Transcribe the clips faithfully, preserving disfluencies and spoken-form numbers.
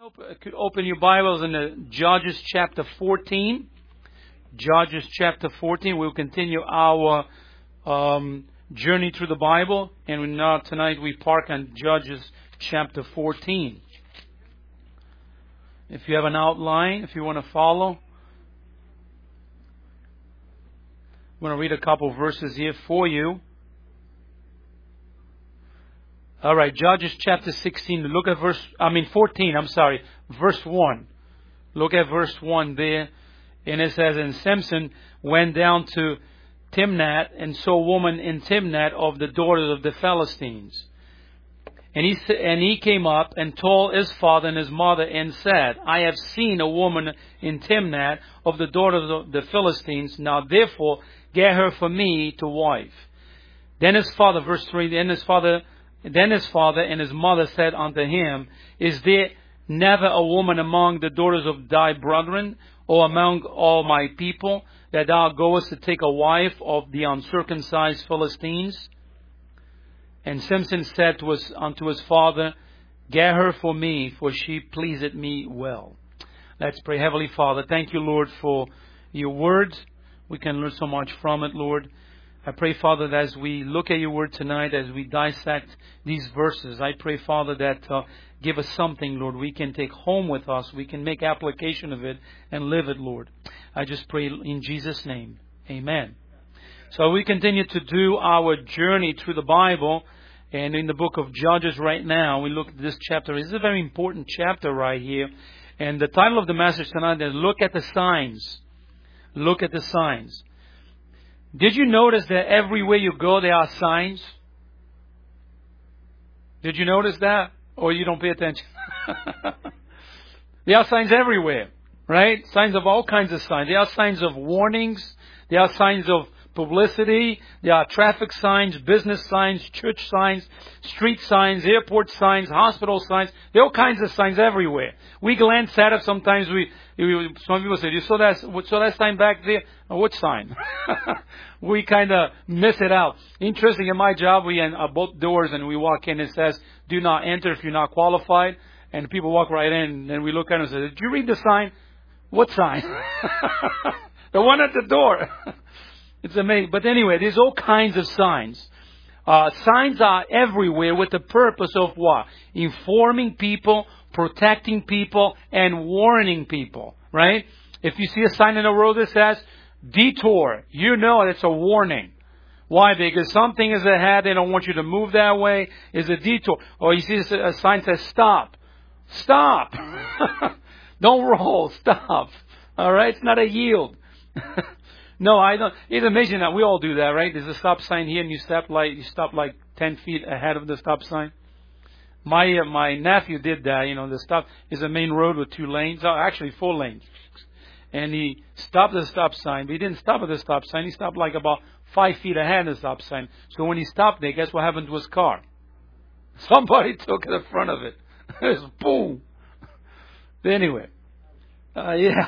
Could open your Bibles in the Judges chapter fourteen. Judges chapter fourteen. We'll continue our um, journey through the Bible, and now tonight we park on Judges chapter fourteen. If you have an outline, if you want to follow, I'm going to read a couple of verses here for you. All right, Judges chapter sixteen. Look at verse, I mean fourteen, I'm sorry, verse one. Look at verse one there. And it says, and Samson went down to Timnath and saw a woman in Timnath of the daughters of the Philistines. And he, and he came up and told his father and his mother and said, I have seen a woman in Timnath of the daughters of the Philistines. Now therefore get her for me to wife. Then his father, verse three, then his father Then his father and his mother said unto him, Is there never a woman among the daughters of thy brethren, or among all my people, that thou goest to take a wife of the uncircumcised Philistines? And Samson said to his, unto his father, Get her for me, for she pleaseth me well. Let's pray. Heavenly Father, thank you, Lord, for your word. We can learn so much from it, Lord. I pray, Father, that as we look at your word tonight, as we dissect these verses, I pray, Father, that uh, give us something, Lord, we can take home with us. We can make application of it and live it, Lord. I just pray in Jesus' name. Amen. So we continue to do our journey through the Bible. And in the book of Judges right now, we look at this chapter. This is a very important chapter right here. And the title of the message tonight is Look at the Signs. Look at the signs. Did you notice that everywhere you go, there are signs? Did you notice that? Or you don't pay attention? There are signs everywhere, right? Signs of all kinds of signs. There are signs of warnings. There are signs of publicity. There are traffic signs, business signs, church signs, street signs, airport signs, hospital signs. There are all kinds of signs everywhere. We glance at it. Sometimes we, we some people say, you saw that, saw that sign back there? Oh, what sign? We kind of miss it out. Interesting, in my job, we are both doors and we walk in. It says, do not enter if you're not qualified. And people walk right in and we look at it and say, did you read the sign? What sign? The one at the door. It's amazing. But anyway, there's all kinds of signs. Uh, signs are everywhere with the purpose of what? Informing people, protecting people, and warning people. Right? If you see a sign in the road that says, detour, you know it's a warning. Why? Because something is ahead, they don't want you to move that way. It's a detour. Or you see a sign that says, stop. Stop. Don't roll. Stop. All right? It's not a yield. No, I don't. It's amazing that we all do that, right? There's a stop sign here, and you stop like you stop like ten feet ahead of the stop sign. My uh, my nephew did that. You know, the stop is a main road with two lanes, oh, actually four lanes, and he stopped at the stop sign. But he didn't stop at the stop sign. He stopped like about five feet ahead of the stop sign. So when he stopped there, guess what happened to his car? Somebody took the front of it. It was boom. Anyway, uh, yeah.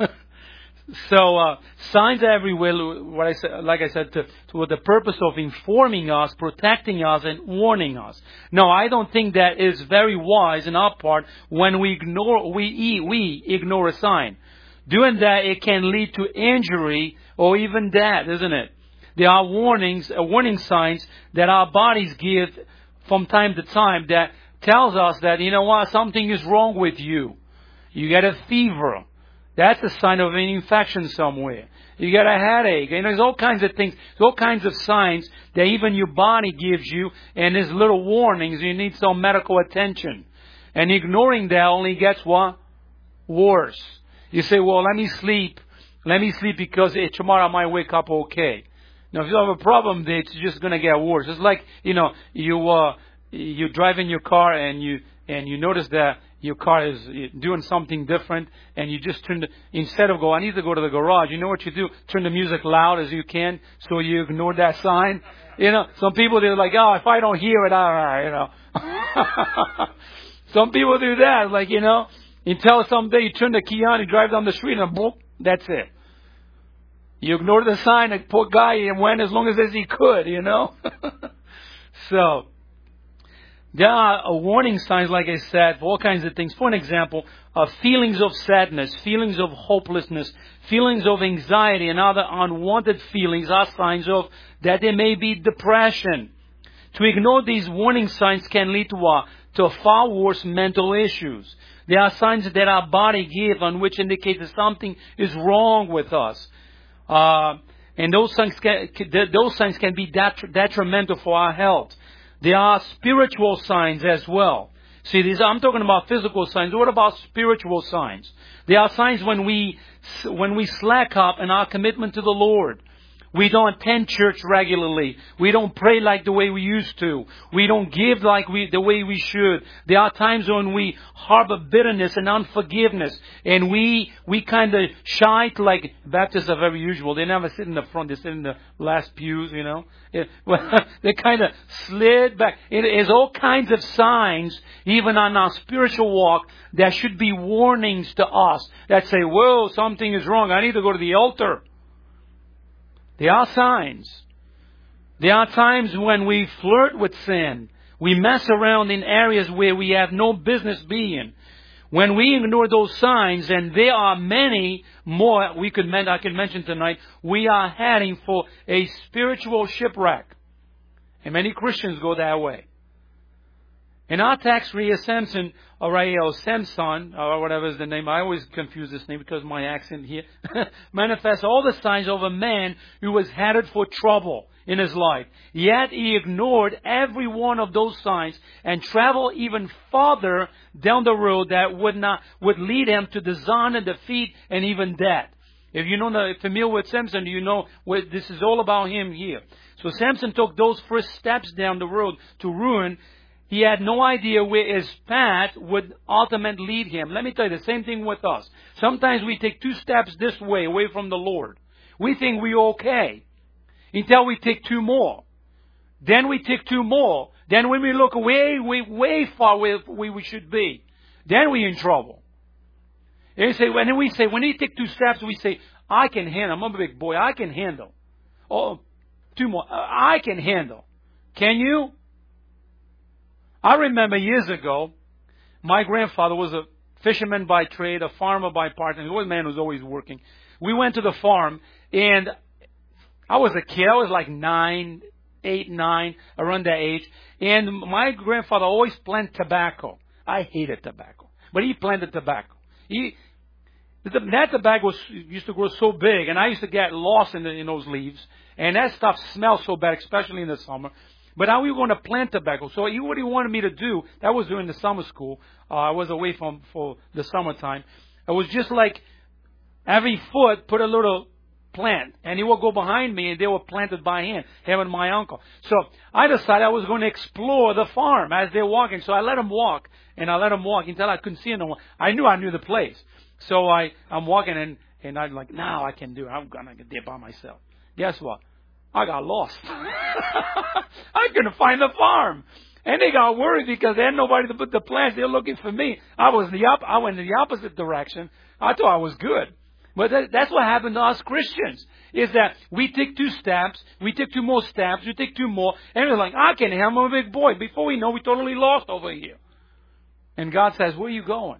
So uh, signs everywhere. What I said, like I said, to, to with the purpose of informing us, protecting us, and warning us. No, I don't think that is very wise in our part when we ignore we we ignore a sign. Doing that, it can lead to injury or even death, isn't it? There are warnings, uh, warning signs that our bodies give from time to time that tells us that, you know what, something is wrong with you. You get a fever. That's a sign of an infection somewhere. You get a headache. And there's all kinds of things. There's all kinds of signs that even your body gives you. And there's little warnings. You need some medical attention. And ignoring that only gets what? Worse. You say, well, let me sleep. Let me sleep because eh, tomorrow I might wake up okay. Now, if you have a problem there, it's just going to get worse. It's like, you know, you, uh, you drive in your car and you, and you notice that your car is doing something different, and you just turn the, instead of go, I need to go to the garage, you know what you do? Turn the music loud as you can, so you ignore that sign. You know, some people, they're like, oh, if I don't hear it, I, you know. Some people do that, like, you know, until someday you turn the key on, you drive down the street, and boom, that's it. You ignore the sign, the poor guy, and went as long as, as he could, you know. So, There are uh, warning signs, like I said, for all kinds of things. For an example, uh, feelings of sadness, feelings of hopelessness, feelings of anxiety, and other unwanted feelings are signs of that there may be depression. To ignore these warning signs can lead to, uh, to far worse mental issues. There are signs that our body gives on which indicate that something is wrong with us. Uh, and those signs can, those signs can be detrimental for our health. There are spiritual signs as well. See, these, I'm talking about physical signs. What about spiritual signs? There are signs when we, when we slack up in our commitment to the Lord. We don't attend church regularly. We don't pray like the way we used to. We don't give like we, the way we should. There are times when we harbor bitterness and unforgiveness. And we, we kind of shy to, like, Baptists are very usual. They never sit in the front. They sit in the last pews, you know. It, well, they kind of slid back. It is all kinds of signs, even on our spiritual walk, that should be warnings to us that say, whoa, something is wrong. I need to go to the altar. There are signs. There are times when we flirt with sin. We mess around in areas where we have no business being. When we ignore those signs, and there are many more we could I could mention tonight, we are heading for a spiritual shipwreck. And many Christians go that way. In our text, Rhea Samson, or Rhea Samson, or whatever is the name, I always confuse this name because of my accent here, manifests all the signs of a man who was headed for trouble in his life. Yet he ignored every one of those signs and traveled even farther down the road that would not would lead him to dishonor, defeat, and even death. If you know the familiar with Samson, you know what this is all about him here. So Samson took those first steps down the road to ruin. He had no idea where his path would ultimately lead him. Let me tell you, the same thing with us. Sometimes we take two steps this way, away from the Lord. We think we're okay until we take two more. Then we take two more. Then when we look way, way, way far where we should be, then we're in trouble. And, say, and then we say, when we take two steps, we say, I can handle. I'm a big boy. I can handle. Oh, two more. I can handle. Can you? I remember years ago, my grandfather was a fisherman by trade, a farmer by part, and he was a man who was always working. We went to the farm, and I was a kid. I was like nine, eight, nine, around that age. And my grandfather always planted tobacco. I hated tobacco, but he planted tobacco. He that tobacco was, used to grow so big, and I used to get lost in, the, in those leaves, and that stuff smelled so bad, especially in the summer. But now we were going to plant tobacco. So he, what he wanted me to do, that was during the summer school. Uh, I was away from for the summertime. It was just like every foot put a little plant. And he would go behind me, and they were planted by hand, him and my uncle. So I decided I was going to explore the farm as they're walking. So I let them walk, and I let them walk until I couldn't see them. I knew I knew the place. So I, I'm walking, and, and I'm like, now I can do it. I'm going to get there by myself. Guess what? I got lost. I couldn't find the farm. And they got worried because they had nobody to put the plants. They were looking for me. I was the op- I went in the opposite direction. I thought I was good. But that, that's what happened to us Christians. Is that we take two steps, we take two more steps, we take two more, and we're like, I can handle, I'm a big boy. Before we know, we totally lost over here. And God says, where are you going?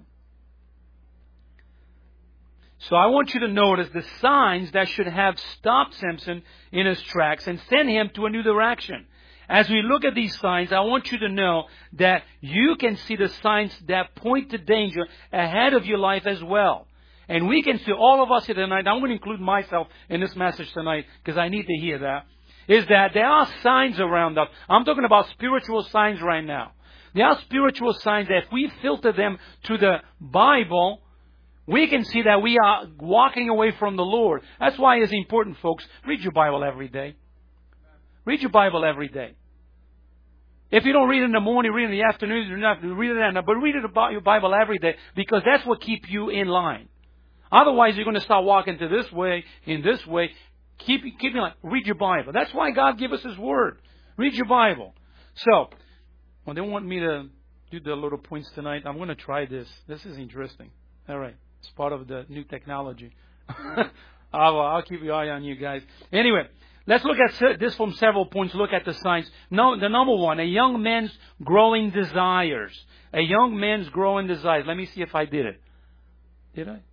So I want you to notice the signs that should have stopped Samson in his tracks and sent him to a new direction. As we look at these signs, I want you to know that you can see the signs that point to danger ahead of your life as well. And we can see, all of us here tonight, I'm going to include myself in this message tonight because I need to hear that, is that there are signs around us. I'm talking about spiritual signs right now. There are spiritual signs that if we filter them to the Bible, we can see that we are walking away from the Lord. That's why it's important, folks. Read your Bible every day. Read your Bible every day. If you don't read it in the morning, read it in the afternoon, you don't have to read it then, but read it about your Bible every day because that's what keeps you in line. Otherwise, you're going to start walking to this way, in this way. Keep, keep in line. Read your Bible. That's why God gave us His Word. Read your Bible. So, well, they want me to do the little points tonight. I'm going to try this. This is interesting. All right. It's part of the new technology. uh, I'll, I'll keep your eye on you guys. Anyway, let's look at this from several points. Look at the signs. No, the number one, a young man's growing desires. A young man's growing desires. Let me see if I did it. Did I?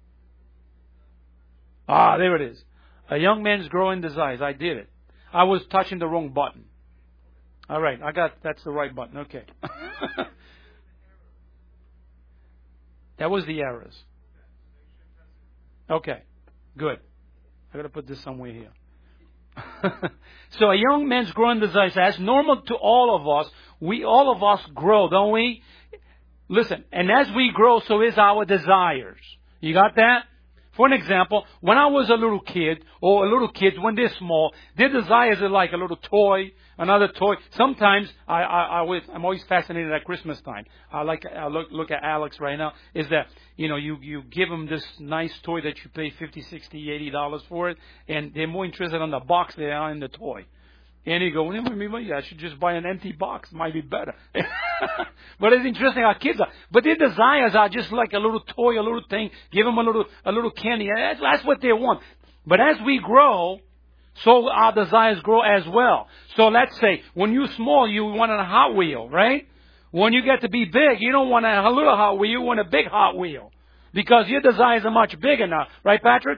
Ah, there it is. A young man's growing desires. I did it. I was touching the wrong button. All right, I got, that's the right button. Okay. That was the errors. Okay, good. I got to put this somewhere here. So a young man's growing desires, as normal to all of us, we, all of us grow, don't we? Listen, and as we grow, so is our desires. You got that? For an example, when I was a little kid, or a little kid, when they're small, their desires are like a little toy, another toy. Sometimes I, I, I always, I'm always fascinated at Christmas time. I like, I look, look at Alex right now, is that, you know, you, you give them this nice toy that you pay fifty, sixty, eighty dollars for it, and they're more interested in the box than they are in the toy. And you go, well, maybe I should just buy an empty box. Might be better. But it's interesting how kids are. But their desires are just like a little toy, a little thing. Give them a little, a little candy. That's, that's what they want. But as we grow, so our desires grow as well. So let's say, when you're small, you want a Hot Wheel, right? When you get to be big, you don't want a little Hot Wheel, you want a big Hot Wheel. Because your desires are much bigger now. Right, Patrick?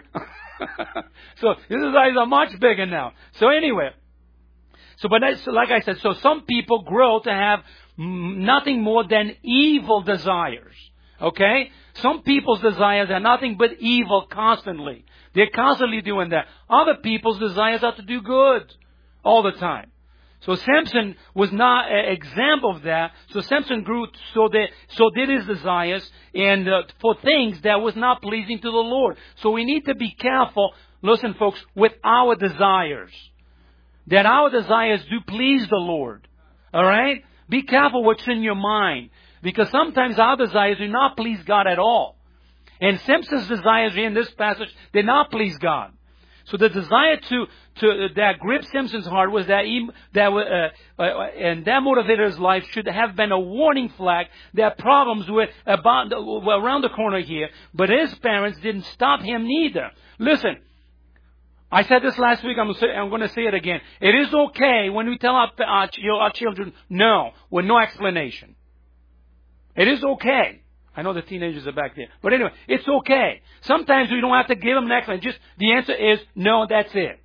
So your desires are much bigger now. So anyway. So, but that's, like I said, so some people grow to have nothing more than evil desires. Okay? Some people's desires are nothing but evil constantly. They're constantly doing that. Other people's desires are to do good all the time. So Samson was not an example of that. So Samson grew, so that, so did his desires, and uh, for things that was not pleasing to the Lord. So we need to be careful, listen folks, with our desires. That our desires do please the Lord. Alright? Be careful what's in your mind. Because sometimes our desires do not please God at all. And Samson's desires in this passage did not please God. So the desire to, to that gripped Samson's heart was that he, that uh, uh, and that motivated his life should have been a warning flag that problems were about well, around the corner here. But his parents didn't stop him neither. Listen. I said this last week, I'm going to say it again. It is okay when we tell our, our, our children no, with no explanation. It is okay. I know the teenagers are back there. But anyway, it's okay. Sometimes we don't have to give them an explanation. Just, the answer is no, that's it.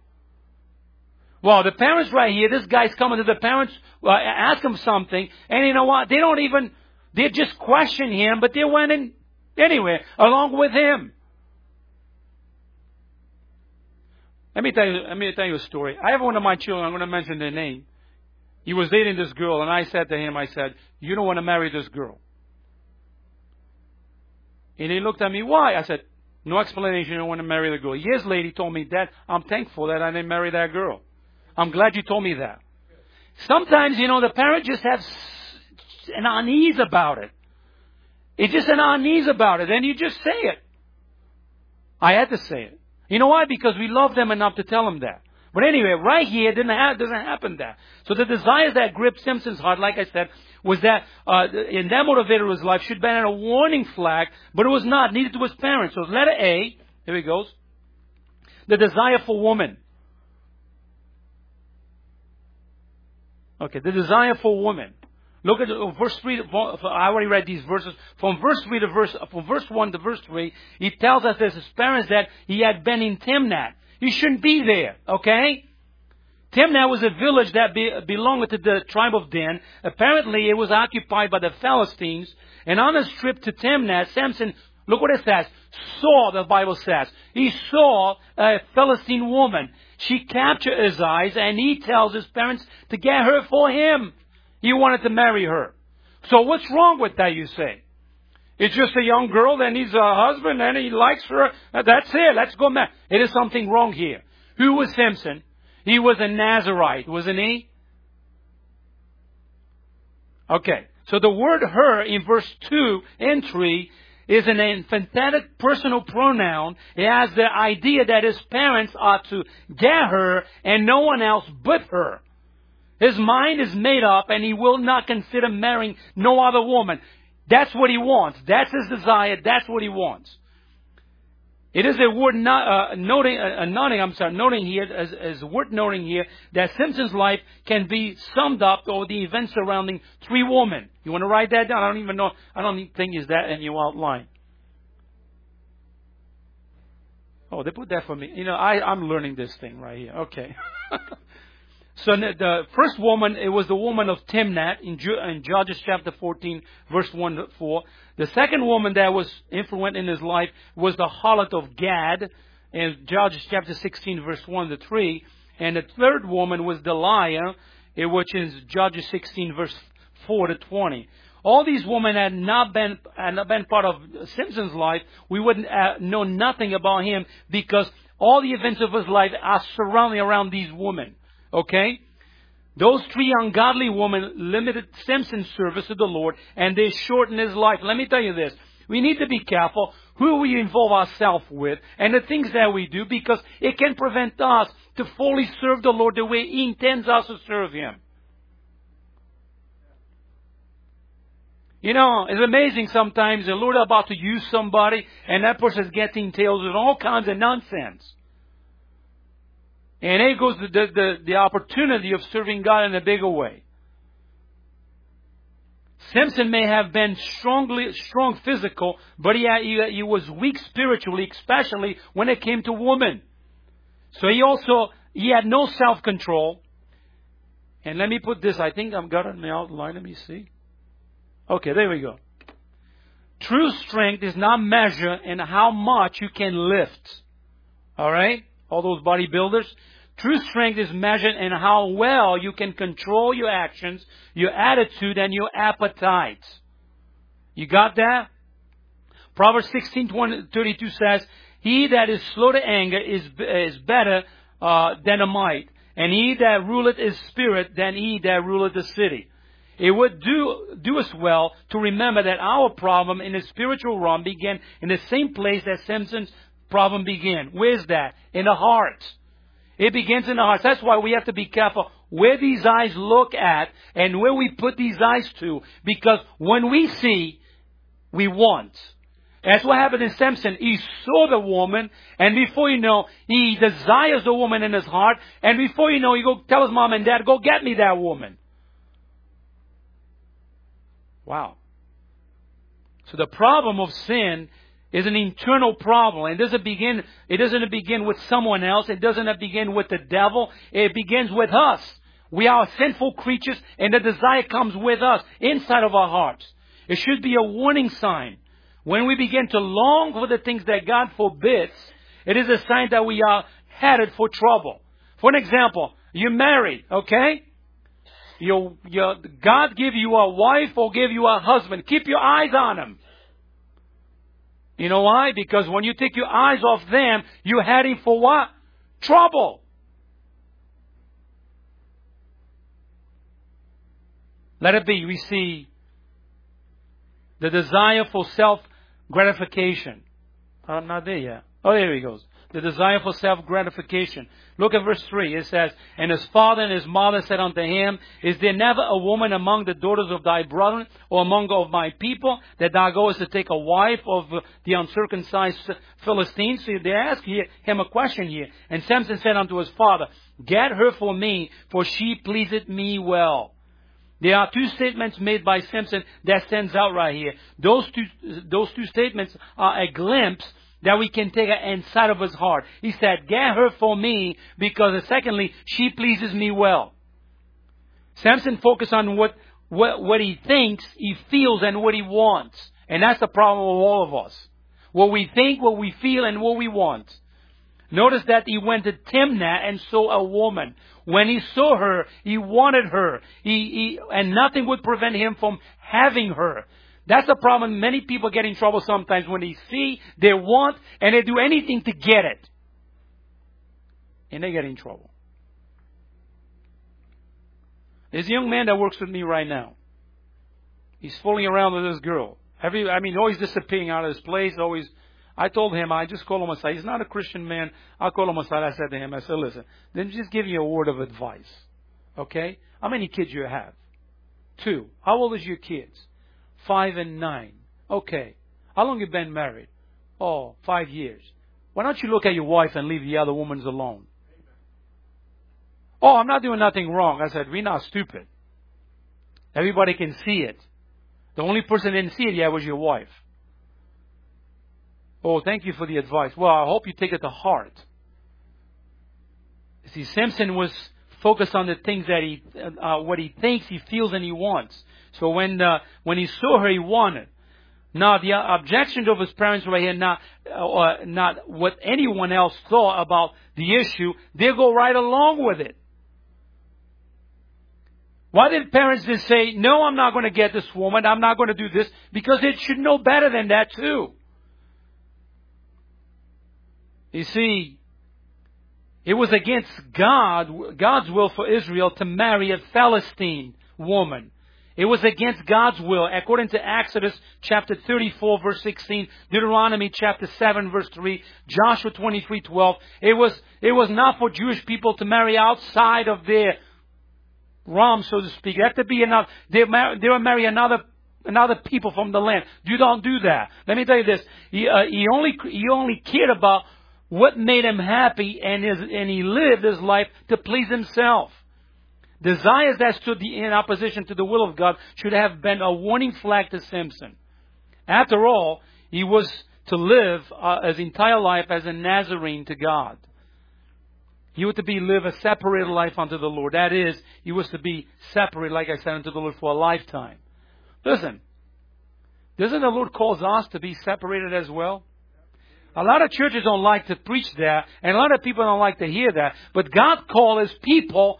Well, the parents right here, this guy's coming to the parents, uh, ask him something, and you know what? They don't even, they just question him, but they went in anyway, along with him. Let me tell you, let me tell you a story. I have one of my children, I'm going to mention their name. He was dating this girl, and I said to him, I said, you don't want to marry this girl. And he looked at me, why? I said, no explanation, you don't want to marry the girl. Years later, he told me, Dad, I'm thankful that I didn't marry that girl. I'm glad you told me that. Sometimes, you know, the parent just has an unease about it. It's just an unease about it, and you just say it. I had to say it. You know why? Because we love them enough to tell them that. But anyway, right here, it didn't have, doesn't happen that. So the desires that gripped Samson's heart, like I said, was that, uh, and that motivated his life, should have been a warning flag, but it was not, neither to his parents. So letter A, here he goes, the desire for woman. Okay, the desire for woman. Look at uh, verse three. I already read these verses. From verse three to verse, from verse one to verse three, he tells us as his parents that he had been in Timnath. He shouldn't be there. Okay, Timnath was a village that be, belonged to the tribe of Dan. Apparently, it was occupied by the Philistines. And on his trip to Timnath, Samson, look what it says, saw, the Bible says, he saw a Philistine woman. She captured his eyes, and he tells his parents to get her for him. He wanted to marry her. So what's wrong with that, you say? It's just a young girl, then he's a husband, and he likes her. That's it. Let's go marry. It is something wrong here. Who was Samson? He was a Nazarite, wasn't he? Okay. So the word her in verse two and three is an emphatic personal pronoun. It has the idea that his parents are to get her and no one else but her. His mind is made up and he will not consider marrying no other woman. That's what he wants. That's his desire. That's what he wants. It is a word not, uh, noting, uh, noting, I'm sorry, noting here, as, as word noting here, that Samson's life can be summed up over the events surrounding three women. You want to write that down? I don't even know, I don't think is that in your outline. Oh, they put that for me. You know, I, I'm learning this thing right here. Okay. So the first woman, it was the woman of Timnath in, Ju- in Judges chapter fourteen, verse one to four. The second woman that was influential in his life was the harlot of Gad in Judges chapter sixteen, verse one to three. And the third woman was Delilah, which is Judges sixteen, verse four to twenty. All these women had not been had not been part of Samson's life. We would uh, know nothing about him because all the events of his life are surrounding around these women. Okay? Those three ungodly women limited Samson's service to the Lord and they shortened his life. Let me tell you this. We need to be careful who we involve ourselves with and the things that we do because it can prevent us to fully serve the Lord the way He intends us to serve Him. You know, it's amazing sometimes the Lord is about to use somebody and that person is getting tails with all kinds of nonsense. And there goes the, the, the, the opportunity of serving God in a bigger way. Samson may have been strongly, strong physical, but he, had, he, he was weak spiritually, especially when it came to women. So he also, he had no self-control. And let me put this, I think I've got it in the outline, let me see. Okay, there we go. True strength is not measured in how much you can lift. Alright? All those bodybuilders. True strength is measured in how well you can control your actions, your attitude, and your appetite. You got that? Proverbs sixteen thirty-two says, He that is slow to anger is, is better uh, than a might, and he that ruleth his spirit than he that ruleth the city. It would do, do us well to remember that our problem in the spiritual realm began in the same place that Samson's problem began. Where's that? In the heart. It begins in the heart. That's why we have to be careful where these eyes look at and where we put these eyes to. Because when we see, we want. That's what happened in Samson. He saw the woman, and before you know, he desires the woman in his heart. And before you know, he go tell his mom and dad, go get me that woman. Wow. So the problem of sin is an internal problem. It doesn't begin, it doesn't begin with someone else. It doesn't begin with the devil. It begins with us. We are sinful creatures and the desire comes with us inside of our hearts. It should be a warning sign. When we begin to long for the things that God forbids, it is a sign that we are headed for trouble. For an example, you're married, okay? Your, your, God give you a wife or give you a husband. Keep your eyes on him. You know why? Because when you take your eyes off them, you're heading for what? Trouble. Let it be. We see the desire for self-gratification. I'm not there yet. Oh, there he goes. The desire for self-gratification. Look at verse three. It says, And his father and his mother said unto him, Is there never a woman among the daughters of thy brethren, or among of my people, that thou goest to take a wife of the uncircumcised Philistines? So they ask him a question here. And Samson said unto his father, Get her for me, for she pleaseth me well. There are two statements made by Samson that stands out right here. Those two, those two statements are a glimpse that we can take inside of his heart. He said, Get her for me, because secondly, she pleases me well. Samson focused on what, what, what he thinks, he feels, and what he wants. And that's the problem with all of us. What we think, what we feel, and what we want. Notice that he went to Timnath and saw a woman. When he saw her, he wanted her. He, he, and nothing would prevent him from having her. That's the problem. Many people get in trouble sometimes when they see, they want, and they do anything to get it. And they get in trouble. There's a young man that works with me right now. He's fooling around with this girl. Every, I mean, always disappearing out of his place. Always. I told him, I just call him aside. He's not a Christian man. I call him aside. I said to him, I said, listen, then just give you a word of advice. Okay? How many kids you have? Two. How old is your kids? Five and nine. Okay. How long you been married? Oh, five years. Why don't you look at your wife and leave the other women alone? Oh, I'm not doing nothing wrong. I said, we're not stupid. Everybody can see it. The only person that didn't see it yet was your wife. Oh, thank you for the advice. Well, I hope you take it to heart. See, Samson was focused on the things that he, uh, what he thinks, he feels, and he wants. So when uh, when he saw her, he wanted. Now, the objection of his parents right here, not uh, not what anyone else thought about the issue. They go right along with it. Why did parents just say, no, I'm not going to get this woman, I'm not going to do this? Because they should know better than that too. You see, it was against God, God's will for Israel to marry a Philistine woman. It was against God's will, according to Exodus chapter thirty-four, verse sixteen, Deuteronomy chapter seven, verse three, Joshua twenty-three, twelve. It was, it was not for Jewish people to marry outside of their realm, so to speak. They have to be another, they mar- they will marry another, another people from the land. You don't do that. Let me tell you this. He, uh, he only, he only cared about what made him happy, and his, and he lived his life to please himself. Desires that stood in opposition to the will of God should have been a warning flag to Samson. After all, he was to live uh, his entire life as a Nazarene to God. He was to be live a separated life unto the Lord. That is, he was to be separate, like I said, unto the Lord for a lifetime. Listen, doesn't the Lord call us to be separated as well? A lot of churches don't like to preach that, and a lot of people don't like to hear that. But God called His people,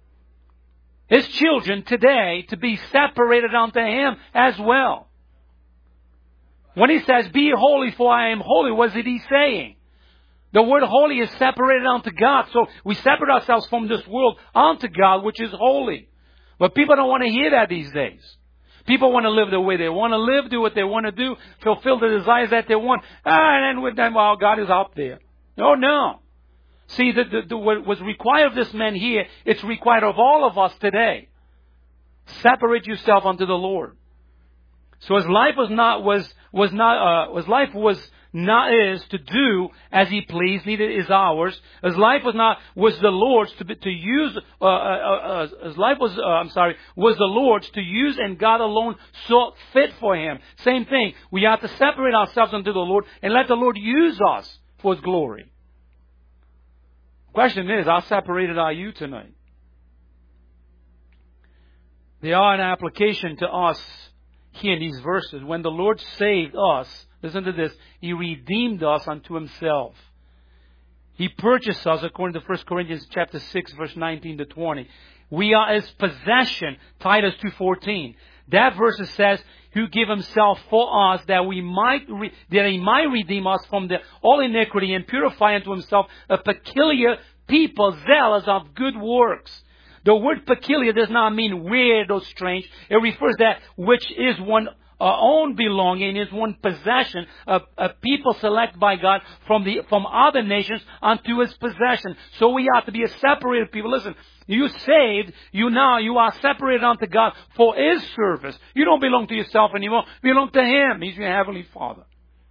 His children today, to be separated unto Him as well. When He says, be holy for I am holy, what is He saying? The word holy is separated unto God. So we separate ourselves from this world unto God, which is holy. But people don't want to hear that these days. People want to live the way they want to live, do what they want to do, fulfill the desires that they want. Ah, and then with them, well, God is up there. No, no. See, the, the, the, what was required of this man here, it's required of all of us today. Separate yourself unto the Lord. So his life was not, was, was not, uh, his life was not is to do as he pleased, neither is ours. His life was not, was the Lord's to, be, to use, uh, uh, uh, his life was, uh, I'm sorry, was the Lord's to use, and God alone saw fit for him. Same thing. We have to separate ourselves unto the Lord and let the Lord use us for His glory. Question is, how separated are you tonight? They are an application to us here in these verses. When the Lord saved us, listen to this, He redeemed us unto Himself. He purchased us, according to First Corinthians chapter six, verse nineteen to twenty. We are His possession, Titus two fourteen. That verse says, who gave Himself for us, that we might, re- that He might redeem us from the all iniquity, and purify unto Himself a peculiar people, zealous of good works. The word peculiar does not mean weird or strange. It refers to that which is one uh, own belonging, is one possession, a, a people selected by God from the from other nations unto His possession. So we have to be a separated people. Listen, you saved, you now, you are separated unto God for His service. You don't belong to yourself anymore. You belong to Him. He's your Heavenly Father.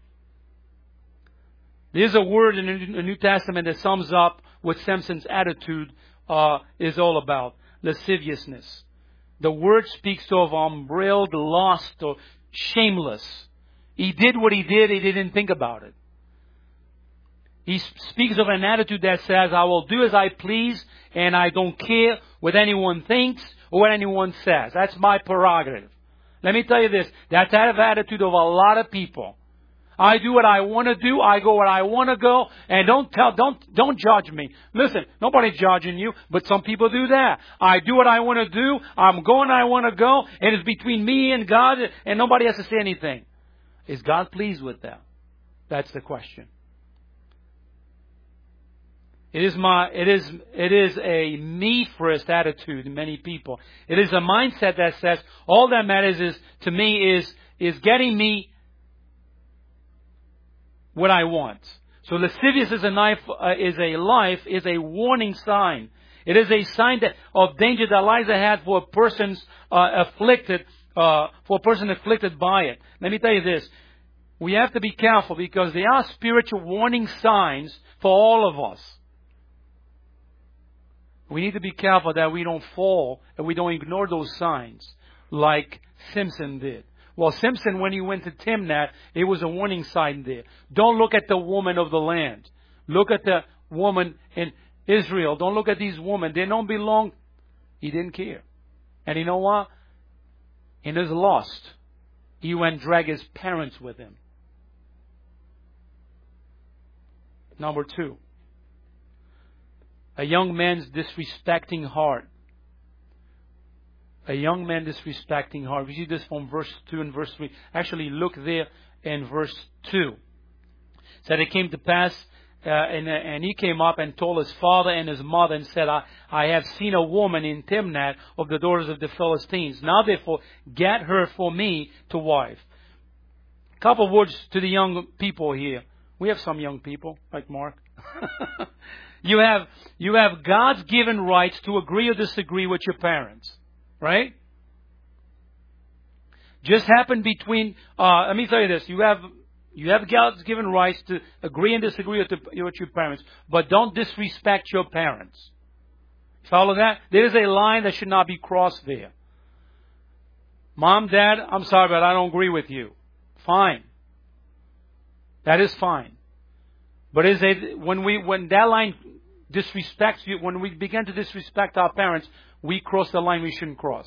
There's a word in the New Testament that sums up what Samson's attitude uh, is all about. Lasciviousness. The word speaks of unbridled lust or shameless. He did what he did, he didn't think about it. He speaks of an attitude that says, I will do as I please, and I don't care what anyone thinks or what anyone says. That's my prerogative. Let me tell you this, that's the attitude of a lot of people. I do what I want to do. I go where I want to go. And don't tell, don't, don't judge me. Listen, nobody's judging you, but some people do that. I do what I want to do. I'm going where I want to go. And it's between me and God, and nobody has to say anything. Is God pleased with that? That's the question. It is my, it is, it is a me-first attitude in many people. It is a mindset that says, all that matters is, to me, is, is getting me what I want. So lascivious is a knife, uh, is a life, is a warning sign. It is a sign that, of danger that lies ahead for a person's uh, afflicted, uh, for a person afflicted by it. Let me tell you this: we have to be careful because there are spiritual warning signs for all of us. We need to be careful that we don't fall and we don't ignore those signs like Samson did. Well, Samson, when he went to Timnath, it was a warning sign there. Don't look at the woman of the land. Look at the woman in Israel. Don't look at these women. They don't belong. He didn't care. And you know what? In his lust, he went and dragged his parents with him. Number two, a young man's disrespecting heart. A young man disrespecting heart. We see this from verse two and verse three. Actually, look there in verse two. It said, it came to pass, uh, and, uh, and he came up and told his father and his mother and said, I, I have seen a woman in Timnath of the daughters of the Philistines. Now therefore, get her for me to wife. A couple of words to the young people here. We have some young people, like Mark. you have you have God's given rights to agree or disagree with your parents. Right? Just happened between, uh, let me tell you this, you have you have God's given rights to agree and disagree with, the, with your parents, but don't disrespect your parents. Follow that? There is a line that should not be crossed there. Mom, Dad, I'm sorry, but I don't agree with you. Fine. That is fine. But is it, when we when that line disrespects you, when we begin to disrespect our parents, we cross the line we shouldn't cross.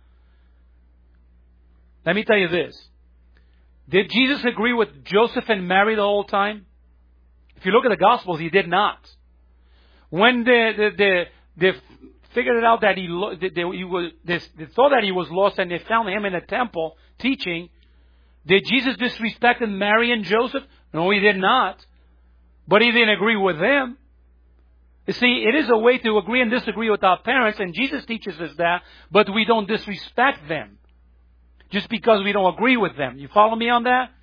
Let me tell you this. Did Jesus agree with Joseph and Mary the whole time? If you look at the Gospels, he did not. When they, they, they, they figured it out that he, they, he was, they, they thought that he was lost and they found him in a temple teaching, did Jesus disrespect Mary and Joseph? No, he did not. But he didn't agree with them. You see, it is a way to agree and disagree with our parents, and Jesus teaches us that, but we don't disrespect them just because we don't agree with them. You follow me on that?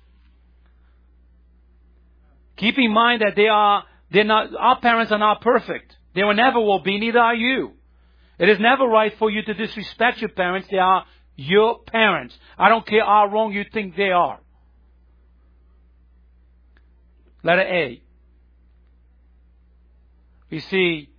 Keep in mind that they are, they're not, our parents are not perfect. They will never will be, neither are you. It is never right for you to disrespect your parents. They are your parents. I don't care how wrong you think they are. Letter A. You see,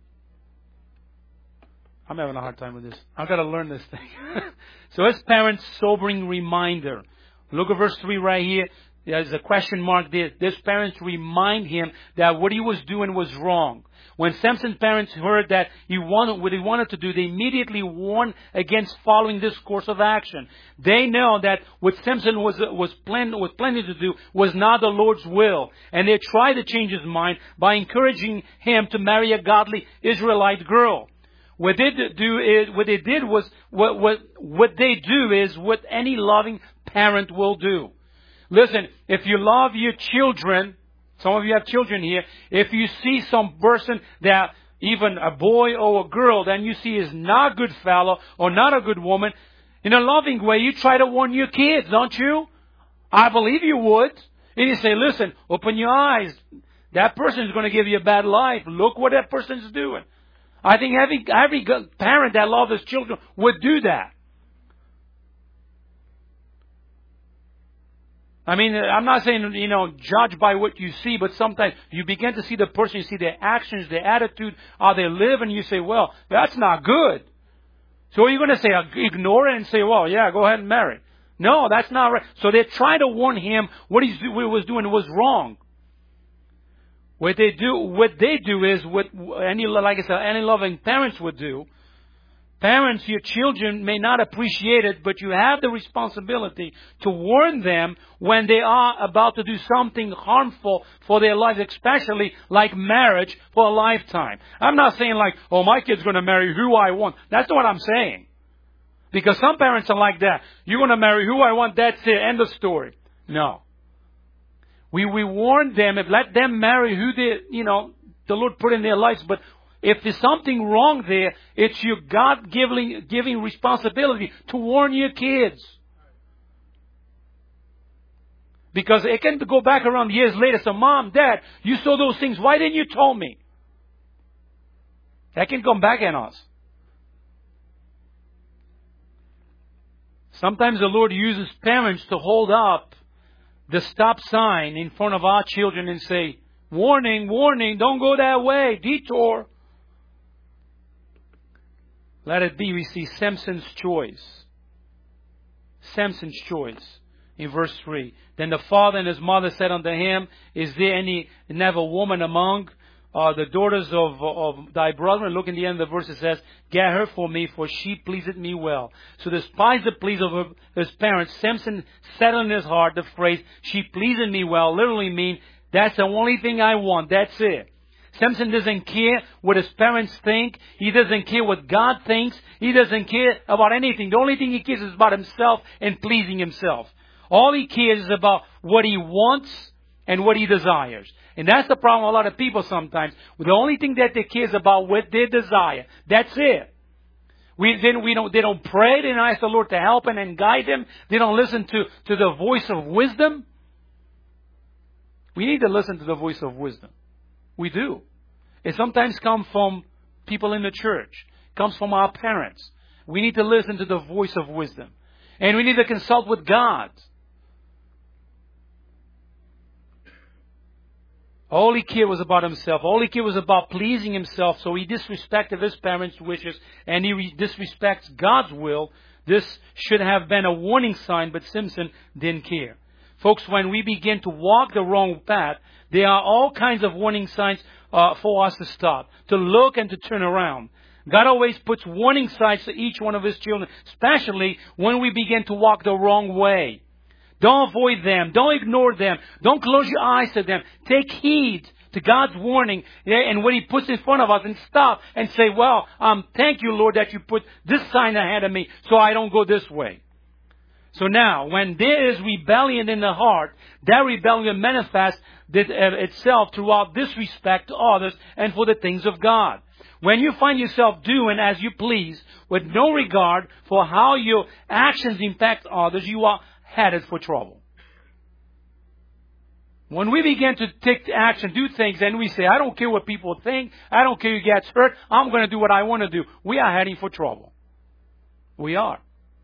I'm having a hard time with this. I've got to learn this thing. So as parents, sobering reminder. Look at verse three right here. There's a question mark there. This parents remind him that what he was doing was wrong. When Samson's parents heard that he wanted what he wanted to do, they immediately warned against following this course of action. They know that what Samson was was, plan, was planning to do was not the Lord's will, and they tried to change his mind by encouraging him to marry a godly Israelite girl. What they do is what they did was what what what they do is what any loving parent will do. Listen, if you love your children, some of you have children here, if you see some person that, even a boy or a girl, that you see is not a good fellow or not a good woman, in a loving way, you try to warn your kids, don't you? I believe you would. And you say, listen, open your eyes. That person is going to give you a bad life. Look what that person is doing. I think every, every parent that loves his children would do that. I mean, I'm not saying, you know, judge by what you see, but sometimes you begin to see the person, you see their actions, their attitude, how they live, and you say, well, that's not good. So are you going to say, ignore it and say, well, yeah, go ahead and marry? No, that's not right. So they're trying to warn him what he was doing was wrong. What they do, what they do is what any, like I said, any loving parents would do. Parents, your children may not appreciate it, but you have the responsibility to warn them when they are about to do something harmful for their lives, especially like marriage for a lifetime. I'm not saying like, oh, my kid's going to marry who I want. That's not what I'm saying. Because some parents are like that. You're going to marry who I want, that's it, end of story. No. We, we warn them, and let them marry who they, you know, the Lord put in their lives, but if there's something wrong there, it's your God-giving giving responsibility to warn your kids. Because it can go back around years later. So, Mom, Dad, you saw those things. Why didn't you tell me? That can come back on us. Sometimes the Lord uses parents to hold up the stop sign in front of our children and say, warning, warning, don't go that way, detour. Let it be. We see Samson's choice. Samson's choice. In verse three. Then the father and his mother said unto him, Is there any never woman among uh, the daughters of, of thy brethren? Look in the end of the verse, it says, Get her for me, for she pleaseth me well. So despite the pleas of her, his parents, Samson settled in his heart the phrase, she pleaseth me well, literally mean, that's the only thing I want, that's it. Samson doesn't care what his parents think. He doesn't care what God thinks. He doesn't care about anything. The only thing he cares is about himself and pleasing himself. All he cares is about what he wants and what he desires. And that's the problem with a lot of people sometimes. The only thing that they care is about what they desire. That's it. We, then we don't, they don't pray. They don't ask the Lord to help them and guide them. They don't listen to, to the voice of wisdom. We need to listen to the voice of wisdom. We do. It sometimes comes from people in the church. It comes from our parents. We need to listen to the voice of wisdom. And we need to consult with God. All he cared was about himself. All he cared was about pleasing himself. So he disrespected his parents' wishes and he re- disrespects God's will. This should have been a warning sign, but Samson didn't care. Folks, when we begin to walk the wrong path, there are all kinds of warning signs uh, for us to stop, to look and to turn around. God always puts warning signs to each one of His children, especially when we begin to walk the wrong way. Don't avoid them. Don't ignore them. Don't close your eyes to them. Take heed to God's warning and what He puts in front of us and stop and say, well, um, thank you, Lord, that you put this sign ahead of me so I don't go this way. So now, when there is rebellion in the heart, that rebellion manifests itself throughout disrespect to others and for the things of God. When you find yourself doing as you please, with no regard for how your actions impact others, you are headed for trouble. When we begin to take action, do things, and we say, I don't care what people think, I don't care who gets hurt, I'm going to do what I want to do, we are heading for trouble. We are.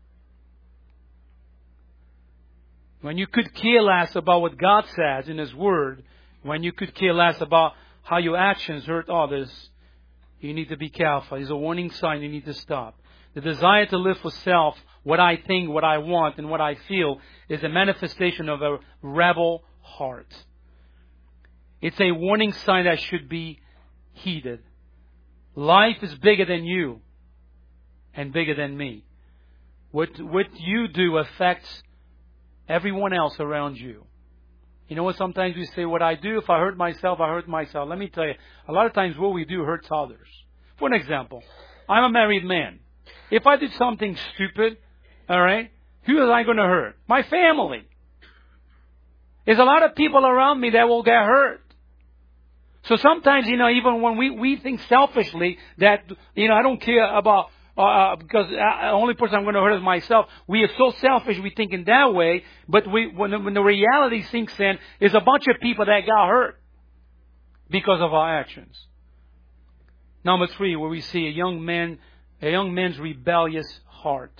When you could care less about what God says in His Word, when you could care less about how your actions hurt others, you need to be careful. It's a warning sign you need to stop. The desire to live for self, what I think, what I want, and what I feel, is a manifestation of a rebel heart. It's a warning sign that should be heeded. Life is bigger than you and bigger than me. What, what you do affects everyone else around you. You know what? Sometimes we say, what I do, if I hurt myself, I hurt myself. Let me tell you, a lot of times what we do hurts others. For an example, I'm a married man. If I did something stupid, all right, who am I going to hurt? My family. There's a lot of people around me that will get hurt. So sometimes, you know, even when we, we think selfishly that, you know, I don't care about Uh, because the only person I'm going to hurt is myself. We are so selfish, we think in that way. But we, when, the, when the reality sinks in, is a bunch of people that got hurt because of our actions. Number three, where we see a young man, a young man's rebellious heart.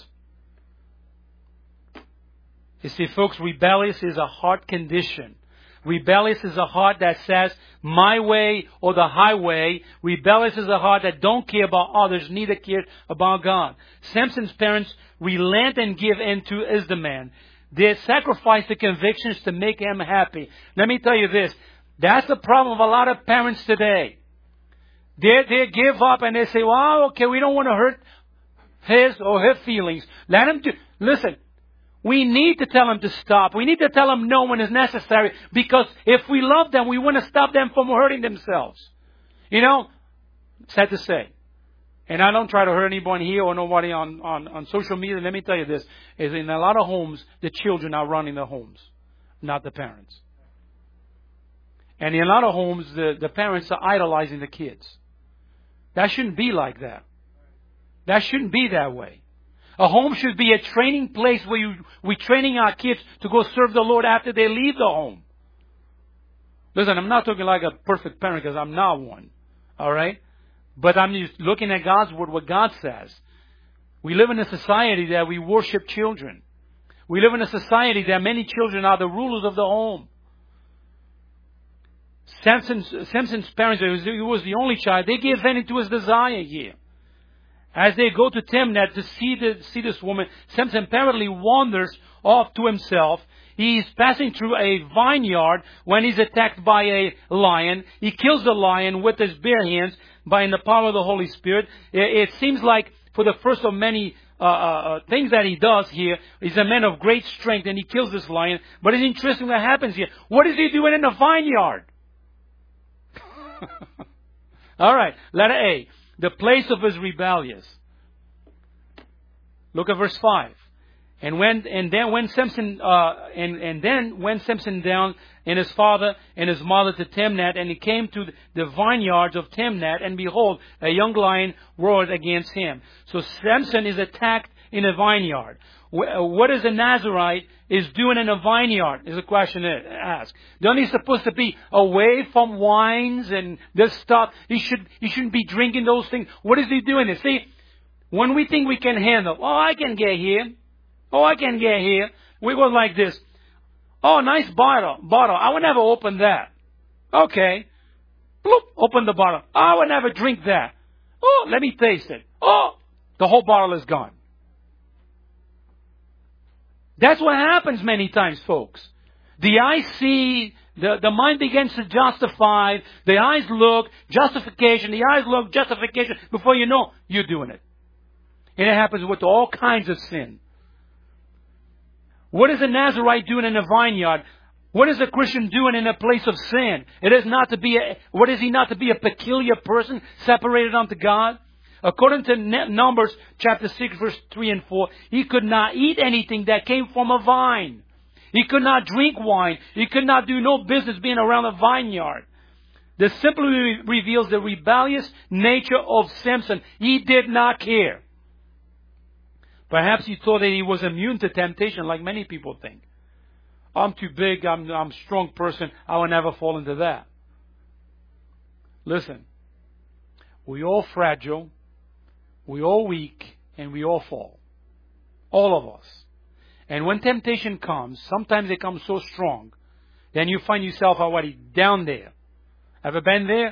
You see, folks, rebellious is a heart condition. Rebellious is a heart that says, my way or the highway. Rebellious is a heart that don't care about others, neither care about God. Samson's parents relent and give in to his demand. They sacrifice the convictions to make him happy. Let me tell you this. That's the problem of a lot of parents today. They, they give up and they say, well, okay, we don't want to hurt his or her feelings. Let him do. Listen. We need to tell them to stop. We need to tell them no when it's necessary. Because if we love them, we want to stop them from hurting themselves. You know, sad to say. And I don't try to hurt anyone here or nobody on, on, on social media. Let me tell you this. Is in a lot of homes, the children are running the homes, not the parents. And in a lot of homes, the, the parents are idolizing the kids. That shouldn't be like that. That shouldn't be that way. A home should be a training place where you, we're training our kids to go serve the Lord after they leave the home. Listen, I'm not talking like a perfect parent because I'm not one. All right? But I'm just looking at God's Word, what God says. We live in a society that we worship children. We live in a society that many children are the rulers of the home. Samson's, Samson's parents, he was, he was the only child. They gave in to his desire here. As they go to Timnath to see, the, see this woman, Samson apparently wanders off to himself. He's passing through a vineyard when he's attacked by a lion. He kills the lion with his bare hands by the power of the Holy Spirit. It, it seems like for the first of many uh, uh, things that he does here, he's a man of great strength and he kills this lion. But it's interesting what happens here. What is he doing in the vineyard? All right, letter A. The place of his rebellious. Look at verse five. And when and then when Samson uh, and and then went Samson down and his father and his mother to Timnath, and he came to the vineyards of Timnath, and behold, a young lion roared against him. So Samson is attacked in a vineyard. What is a Nazarite is doing in a vineyard? Is a question asked. Don't he supposed to be away from wines and this stuff? He should he shouldn't be drinking those things. What is he doing? See, when we think we can handle, oh, I can get here. Oh, I can get here. We go like this. Oh, nice bottle. Bottle. I would never open that. Okay. Bloop. Open the bottle. I would never drink that. Oh, let me taste it. Oh, the whole bottle is gone. That's what happens many times, folks. The eyes see, the, the mind begins to justify, the eyes look, justification, the eyes look, justification. Before you know, you're doing it. And it happens with all kinds of sin. What is a Nazarite doing in a vineyard? What is a Christian doing in a place of sin? It is not to be a, what is he not to be a peculiar person separated unto God? According to Numbers chapter six, verse three and four, he could not eat anything that came from a vine. He could not drink wine. He could not do no business being around a vineyard. This simply reveals the rebellious nature of Samson. He did not care. Perhaps he thought that he was immune to temptation, like many people think. I'm too big, I'm, I'm a strong person, I will never fall into that. Listen, we all fragile, we all weak, and we all fall. All of us. And when temptation comes, sometimes it comes so strong, then you find yourself already down there. Ever been there?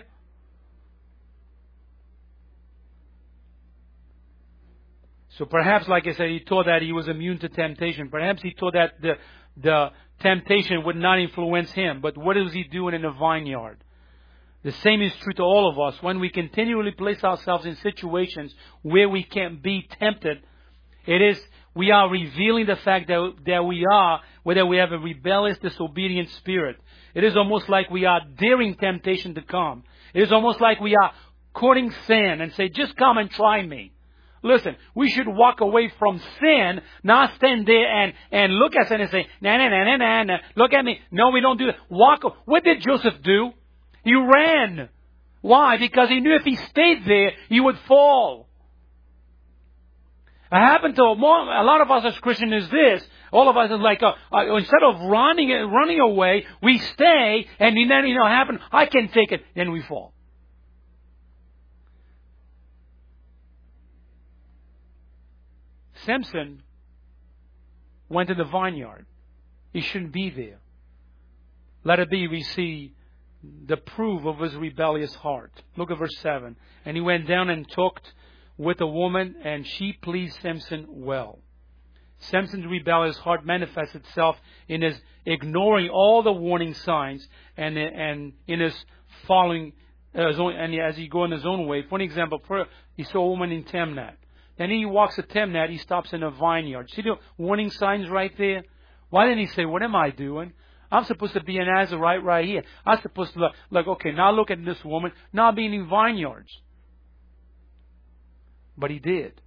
So perhaps, like I said, he thought that he was immune to temptation. Perhaps he thought that the, the temptation would not influence him. But what is he doing in a vineyard? The same is true to all of us. When we continually place ourselves in situations where we can be tempted, it is, we are revealing the fact that, that we are, whether we have a rebellious, disobedient spirit. It is almost like we are daring temptation to come. It is almost like we are courting sin and say, just come and try me. Listen, we should walk away from sin, not stand there and, and look at sin and say, nah, nah, nah, nah, nah, nah, look at me. No, we don't do that. Walk. What did Joseph do? He ran. Why? Because he knew if he stayed there, he would fall. It happened to more, a lot of us as Christians is this. All of us is like, uh, uh, instead of running running away, we stay, and then, you know, happen, I can take it, then we fall. Samson went to the vineyard. He shouldn't be there. Let it be, we see the proof of his rebellious heart. Look at verse seven. And he went down and talked with a woman, and she pleased Samson well. Samson's rebellious heart manifests itself in his ignoring all the warning signs and, and in his following, uh, his own, and as he go in his own way. For an example, he saw a woman in Timnath. Then he walks to Timnath, he stops in a vineyard. See the warning signs right there? Why didn't he say, what am I doing? I'm supposed to be an Nazarite right here. I'm supposed to look, like, okay, now look at this woman, now being in vineyards. But he did.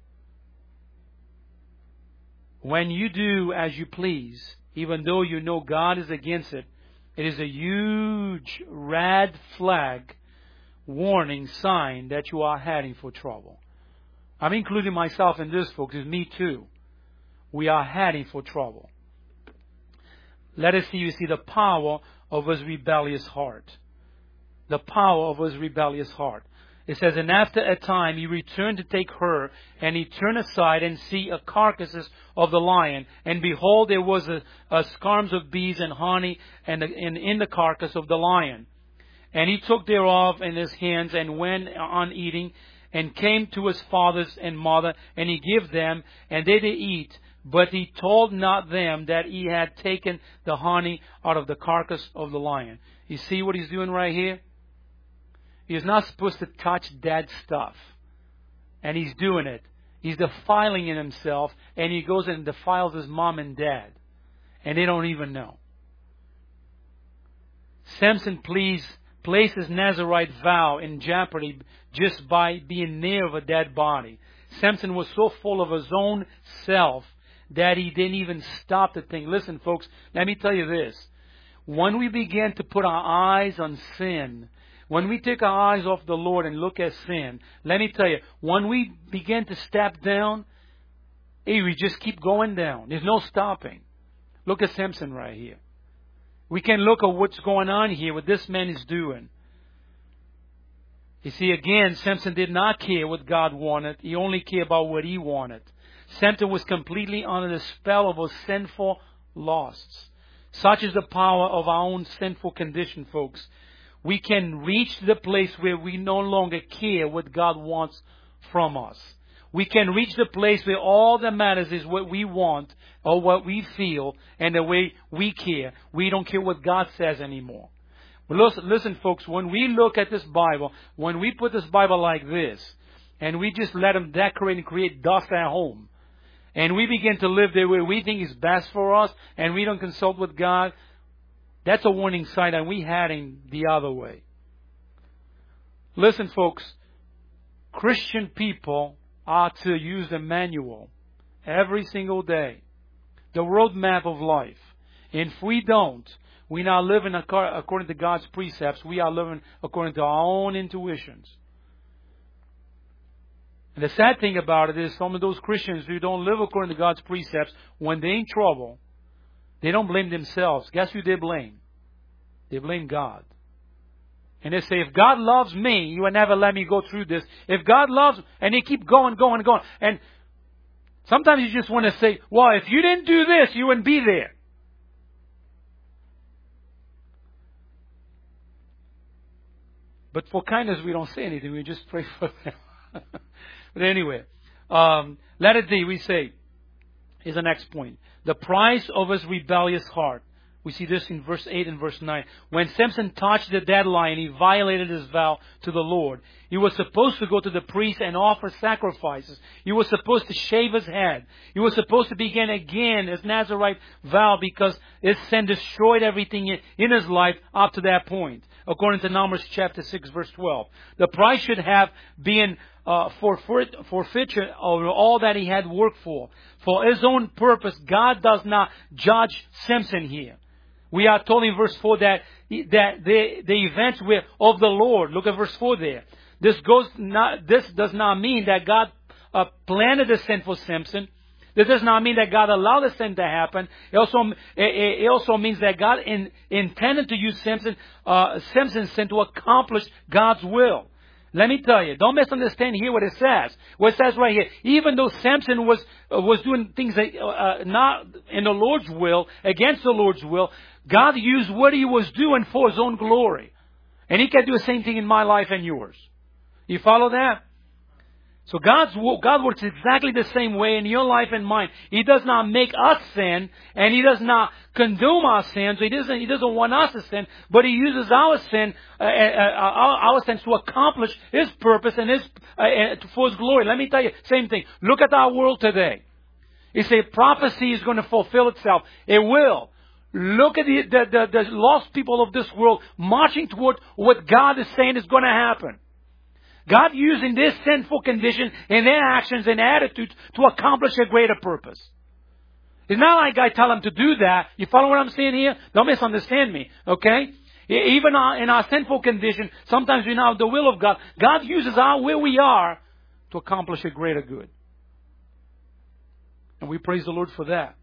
When you do as you please, even though you know God is against it, it is a huge red flag warning sign that you are heading for trouble. I'm including myself in this, folks. It's me too. We are heading for trouble. Let us see, you see the power of his rebellious heart. The power of his rebellious heart. It says, and after a time he returned to take her, and he turned aside and see a carcasses of the lion. And behold, there was a, a swarms of bees and honey and, and in the carcass of the lion. And he took thereof in his hands and went on eating, and came to his fathers and mother, and he gave them, and they did eat. But he told not them that he had taken the honey out of the carcass of the lion. You see what he's doing right here? He's not supposed to touch dead stuff. And he's doing it. He's defiling in himself, and he goes and defiles his mom and dad. And they don't even know. Samson please placed his Nazirite vow in jeopardy just by being near of a dead body. Samson was so full of his own self that he didn't even stop to think. Listen, folks, let me tell you this. When we begin to put our eyes on sin, when we take our eyes off the Lord and look at sin, let me tell you, when we begin to step down, hey, we just keep going down. There's no stopping. Look at Samson right here. We can look at what's going on here, what this man is doing. You see, again, Samson did not care what God wanted. He only cared about what he wanted. Samson was completely under the spell of his sinful lusts. Such is the power of our own sinful condition, folks. We can reach the place where we no longer care what God wants from us. We can reach the place where all that matters is what we want or what we feel and the way we care. We don't care what God says anymore. But listen, listen, folks, when we look at this Bible, when we put this Bible like this, and we just let them decorate and create dust at home, and we begin to live the way we think is best for us, and we don't consult with God, that's a warning sign that we're heading the other way. Listen, folks, Christian people are to use the manual every single day, the roadmap of life. And if we don't, we're not living according to God's precepts. We are living according to our own intuitions. And the sad thing about it is some of those Christians who don't live according to God's precepts, when they're in trouble, they don't blame themselves. Guess who they blame? They blame God. And they say, if God loves me, you will never let me go through this. If God loves, and they keep going, going, going. And sometimes you just want to say, well, if you didn't do this, you wouldn't be there. But for kindness, we don't say anything. We just pray for them. But anyway, um, let it be, we say, is the next point. The price of his rebellious heart. We see this in verse eight and verse nine. When Samson touched the dead lion, he violated his vow to the Lord. He was supposed to go to the priest and offer sacrifices. He was supposed to shave his head. He was supposed to begin again his Nazirite vow because his sin destroyed everything in his life up to that point. According to Numbers chapter six, verse twelve. The price should have been uh, forfeit, forfeiture of all that he had worked for. For his own purpose, God does not judge Samson here. We are told in verse four that, that the, the events were of the Lord. Look at verse four there. This goes not, this does not mean that God uh, planted the sin for Samson. This does not mean that God allowed the sin to happen. It also, it, it also means that God in, intended to use Samson, uh, Samson's sin to accomplish God's will. Let me tell you, don't misunderstand here what it says. What it says right here, even though Samson was uh, was doing things that, uh, not in the Lord's will, against the Lord's will, God used what he was doing for his own glory. And he can do the same thing in my life and yours. You follow that? So God's, God works exactly the same way in your life and mine. He does not make us sin, and He does not condone our sins. He doesn't, He doesn't want us to sin, but He uses our sin, uh, uh, our, our sins to accomplish His purpose and His, uh, uh, for His glory. Let me tell you, same thing. Look at our world today. You say prophecy is going to fulfill itself. It will. Look at the, the, the, the lost people of this world marching toward what God is saying is going to happen. God using this sinful condition in their actions and attitudes to accomplish a greater purpose. It's not like I tell them to do that. You follow what I'm saying here? Don't misunderstand me, okay? Even in our sinful condition, sometimes we know the will of God. God uses our where we are to accomplish a greater good. And we praise the Lord for that.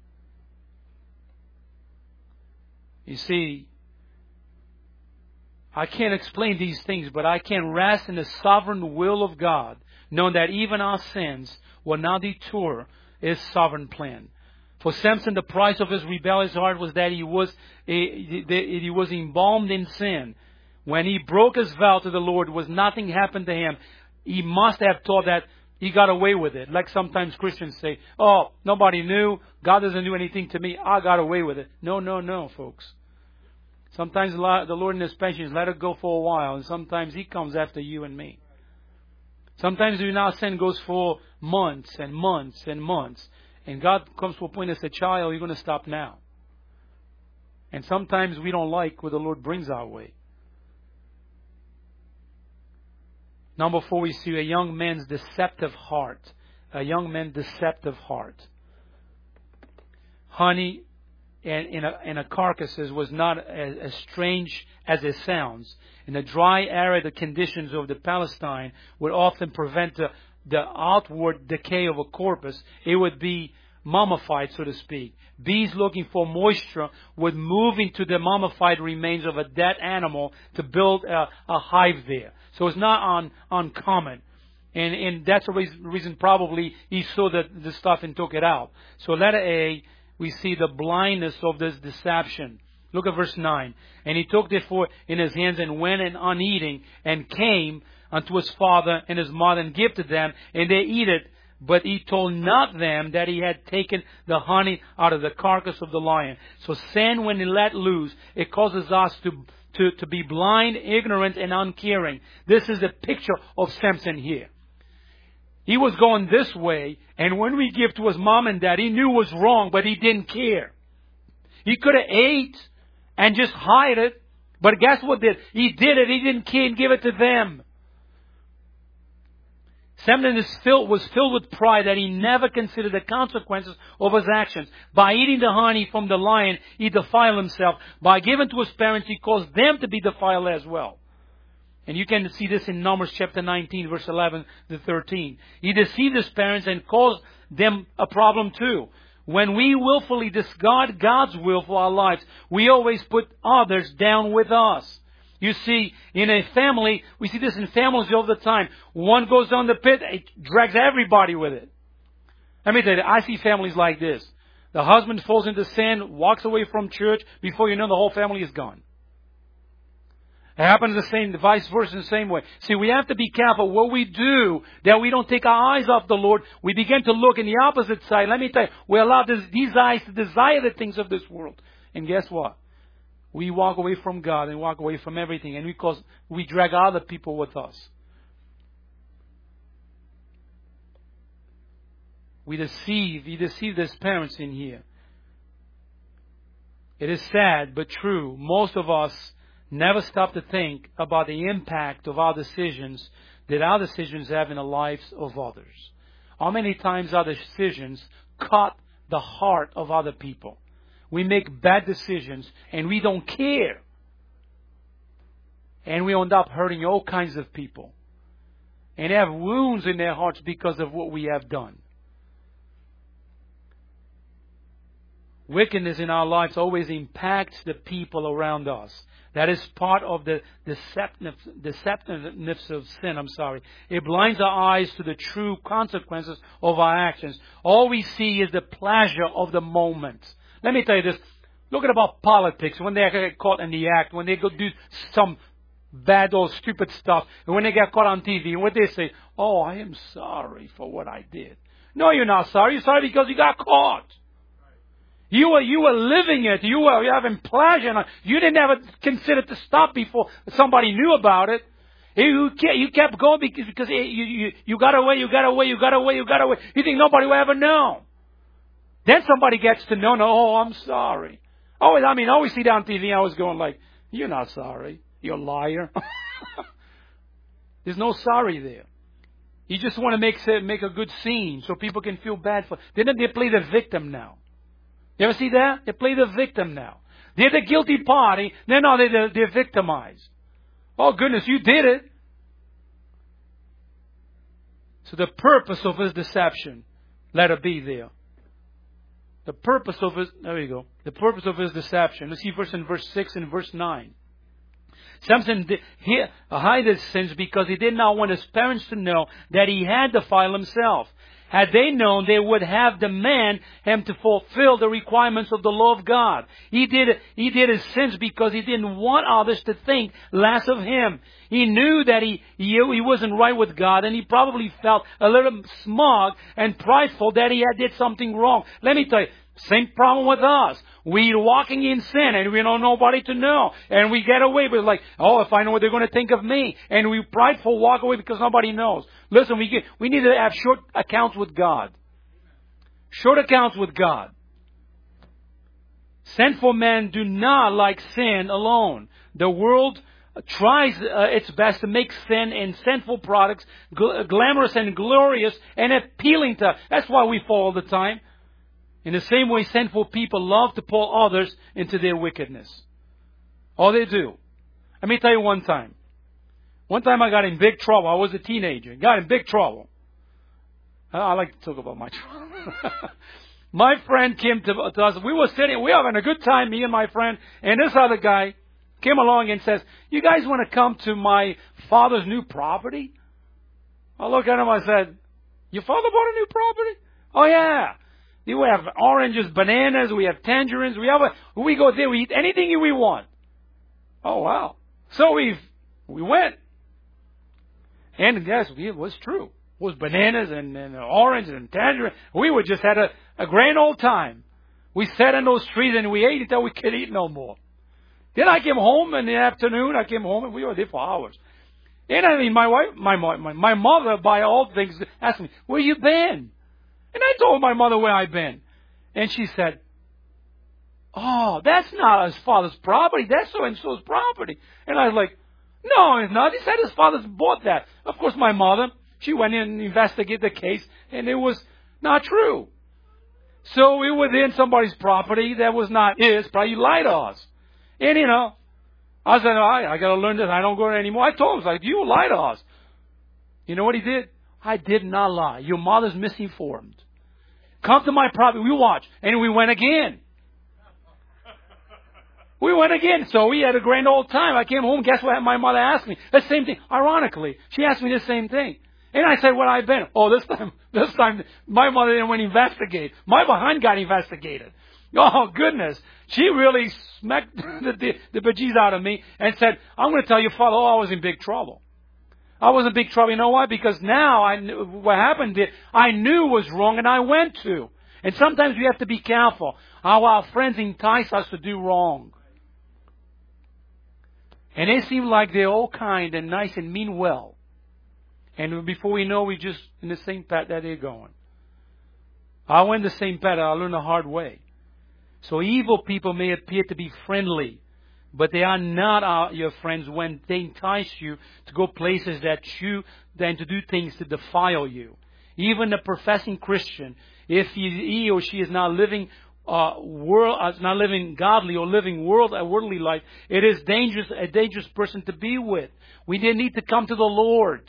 You see, I can't explain these things, but I can rest in the sovereign will of God, knowing that even our sins will not detour His sovereign plan. For Samson, the price of his rebellious heart was that he was he was embalmed in sin. When he broke his vow to the Lord, was nothing happened to him. He must have thought that he got away with it. Like sometimes Christians say, "Oh, nobody knew. God doesn't do anything to me. I got away with it." No, no, no, folks. Sometimes the Lord in His patience let it go for a while, and sometimes He comes after you and me. Sometimes the our sin goes for months and months and months. And God comes to a point and says, "Child, you're going to stop now." And sometimes we don't like what the Lord brings our way. Number four, we see a young man's deceptive heart. A young man's deceptive heart. Honey and in a, in a carcasses was not as, as strange as it sounds. In the dry, arid conditions of the Palestine would often prevent the, the outward decay of a corpus. It would be mummified, so to speak. Bees looking for moisture would move into the mummified remains of a dead animal to build a, a hive there. So it's not un, uncommon. And, and that's the reason, reason probably he saw the, the stuff and took it out. So letter A, we see the blindness of this deception. Look at verse nine. And he took therefore in his hands and went and uneating and came unto his father and his mother and gifted them, and they eat it. But he told not them that he had taken the honey out of the carcass of the lion. So sin, when it let loose, it causes us to, to, to be blind, ignorant, and uncaring. This is a picture of Samson here. He was going this way, and when we give to his mom and dad, he knew it was wrong, but he didn't care. He could have ate and just hide it, but guess what did? He did it. He didn't care and give it to them. Samson is filled, was filled with pride that he never considered the consequences of his actions. By eating the honey from the lion, he defiled himself. By giving to his parents, he caused them to be defiled as well. And you can see this in Numbers chapter nineteen, verse eleven to thirteen. He deceived his parents and caused them a problem too. When we willfully discard God's will for our lives, we always put others down with us. You see, in a family, we see this in families all the time. One goes down the pit, it drags everybody with it. Let me tell you, I see families like this. The husband falls into sin, walks away from church, before you know the whole family is gone. It happens the same, vice versa, the same way. See, we have to be careful what we do, that we don't take our eyes off the Lord. We begin to look in the opposite side. Let me tell you, we allow this, these eyes to desire the things of this world. And guess what? We walk away from God and walk away from everything. And because we drag other people with us. We deceive, we deceive his parents in here. It is sad, but true. Most of us never stop to think about the impact of our decisions that our decisions have in the lives of others. How many times our decisions cut the heart of other people? We make bad decisions and we don't care. And we end up hurting all kinds of people. And have wounds in their hearts because of what we have done. Wickedness in our lives always impacts the people around us. That is part of the deceptive, deceptiveness of sin. I'm sorry. It blinds our eyes to the true consequences of our actions. All we see is the pleasure of the moment. Let me tell you this. Look at about politics. When they get caught in the act, when they go do some bad or stupid stuff, and when they get caught on T V, and what they say, "Oh, I am sorry for what I did." No, you're not sorry. You're sorry because you got caught. You were, you were living it. You were having pleasure. You didn't ever consider to stop before somebody knew about it. You kept, you kept going because, because you, you, you got away, you got away, you got away, you got away. You think nobody will ever know. Then somebody gets to know, no, oh, I'm sorry. Always, I mean, I always see that on T V, I was going like, you're not sorry. You're a liar. There's no sorry there. You just want to make, make a good scene so people can feel bad for. Then they play the victim now. You ever see that? They play the victim now. They're the guilty party. They're not, they're, they're victimized. Oh goodness, you did it. So the purpose of his deception, let it be there. The purpose of his, there you go. The purpose of his deception. Let's see verse in verse six and verse nine. Samson did, he hid his sins because he did not want his parents to know that he had defiled himself. Had they known, they would have demanded him to fulfill the requirements of the law of God. He did, he did his sins because he didn't want others to think less of him. He knew that he, he, he wasn't right with God, and he probably felt a little smug and prideful that he had did something wrong. Let me tell you, same problem with us. We're walking in sin and we don't know nobody to know. And we get away with like, oh, if I know what they're going to think of me. And we prideful walk away because nobody knows. Listen, we get, we need to have short accounts with God. Short accounts with God. Sinful men do not like sin alone. The world tries uh, its best to make sin and sinful products gl- glamorous and glorious and appealing to us. That's why we fall all the time. In the same way, sinful people love to pull others into their wickedness. All they do. Let me tell you one time. One time I got in big trouble. I was a teenager. Got in big trouble. I like to talk about my trouble. My friend came to, to us. We were sitting, we were having a good time, me and my friend. And this other guy came along and says, you guys want to come to my father's new property? I looked at him, I said, your father bought a new property? Oh yeah. We have oranges, bananas, we have tangerines, we have a, we go there, we eat anything we want. Oh wow. So we we went. And yes, it was true. It was bananas and, and oranges and tangerines. We were just had a, a grand old time. We sat in those trees and we ate until we couldn't eat no more. Then I came home in the afternoon, I came home and we were there for hours. And I mean, my wife, my, my, my mother, by all things, asked me, where you been? And I told my mother where I'd been. And she said, oh, that's not his father's property. That's so-and-so's property. And I was like, no, it's not. He said his father's bought that. Of course, my mother, she went in and investigated the case, and it was not true. So we were in somebody's property that was not his. Probably lied to us. And, you know, I said, I, I got to learn this. I don't go there anymore. I told him, like, you lied to us. You know what he did? I did not lie. Your mother's misinformed. Come to my property. We watch. And we went again. We went again. So we had a grand old time. I came home. Guess what my mother asked me? The same thing. Ironically, she asked me the same thing. And I said, where I've been. Oh, this time, this time, my mother didn't want to investigate. My behind got investigated. Oh, goodness. She really smacked the, the, the bejeez out of me and said, I'm going to tell your father, oh, I was in big trouble. I was in big trouble. You know why? Because now I knew what happened there. I knew was wrong and I went to. And sometimes we have to be careful how our friends entice us to do wrong. And they seem like they're all kind and nice and mean well. And before we know, we're just in the same path that they're going. I went the same path. I learned the hard way. So evil people may appear to be friendly, but they are not our, your friends when they entice you to go places that you, then to do things to defile you. Even a professing Christian, if he, he or she is not living uh, world, uh, not living godly or living world, a worldly life, it is dangerous, a dangerous person to be with. We didn't need to come to the Lord.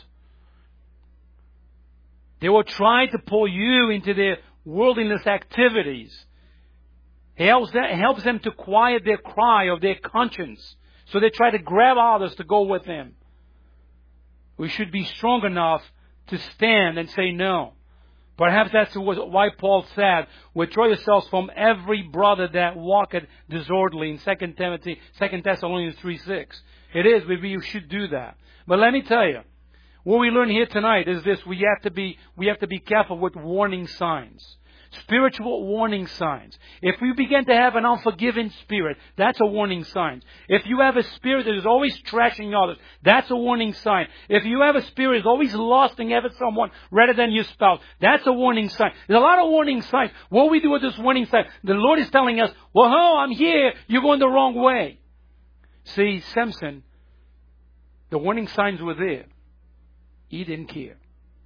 They will try to pull you into their worldliness activities. It helps them, it helps them to quiet their cry of their conscience. So they try to grab others to go with them. We should be strong enough to stand and say no. Perhaps that's why Paul said, withdraw yourselves from every brother that walketh disorderly in Second Timothy, Second Thessalonians three six. It is, we should do that. But let me tell you, what we learn here tonight is this: we have to be we have to be careful with warning signs. Spiritual warning signs. If we begin to have an unforgiving spirit, that's a warning sign. If you have a spirit that is always trashing others, that's a warning sign. If you have a spirit that is always lusting after someone rather than your spouse, that's a warning sign. There's a lot of warning signs. What we do with this warning sign, the Lord is telling us, well, oh, I'm here, you're going the wrong way. See, Samson, the warning signs were there. He didn't care.